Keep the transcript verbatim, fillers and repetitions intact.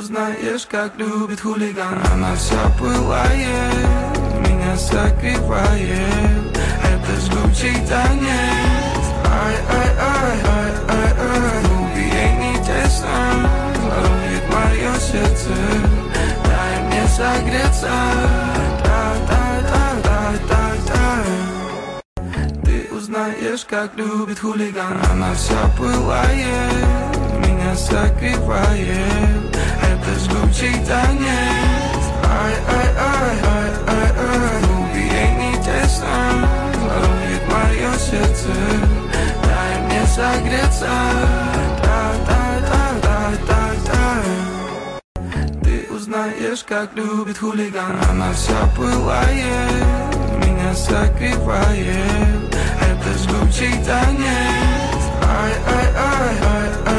узнаешь, как любит хулиган. Она вся пылает, меня согревает. Это жгучий танец. Ай, ай, ай, ай, ай, ай. Губы ей не тесно, ворует мое сердце. Дай мне согреться. Дай, дай, дай, дай, дай. Ты узнаешь, как любит хулиган. Она вся пылает, меня согревает. Это жгучий танец. Ай, ай, ай, ай, ай, ай. Губы ей не тесно, ворует мое сердце. Дай мне согреться. Дай, дай, дай, дай, дай. Ты узнаешь, как любит хулиган. Она вся пылает, меня согревает. Это жгучий танец. Ай, ай, ай, ай, ай.